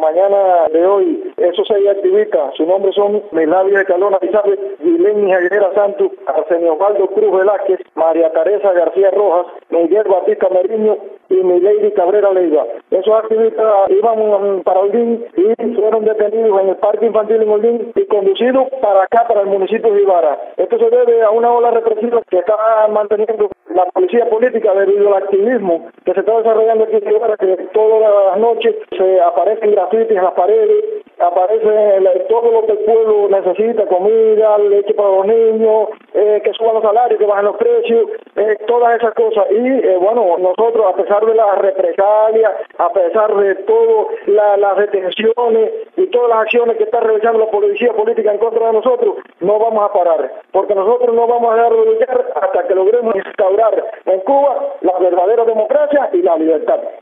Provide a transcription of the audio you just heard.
mañana de hoy, esos 6 activistas, sus nombres son Miladia Escalona Pizarre, Guilén Aguilera Santos, Arsenio Osvaldo Cruz Velázquez, María Teresa García Rojas, Miguel Batista Meriño y Milady Cabrera Leiva. Esos activistas iban para Holguín y fueron detenidos en el Parque Infantil en Holguín y conducidos para acá, para el municipio de Ibarra. Esto se debe a una ola represiva que está manteniendo la policía política debido al activismo que se está desarrollando aquí en Ibarra, que todas las noches se aparecen grafitis en las paredes, aparece todo lo que el pueblo necesita, comida, leche para los niños, que suban los salarios, que bajen los precios, todas esas cosas. Y bueno, nosotros, a pesar de las represalias, a pesar de todas las detenciones y todas las acciones que está realizando la policía política en contra de nosotros, no vamos a parar, porque nosotros no vamos a dejar de luchar hasta que logremos instaurar en Cuba la verdadera democracia y la libertad.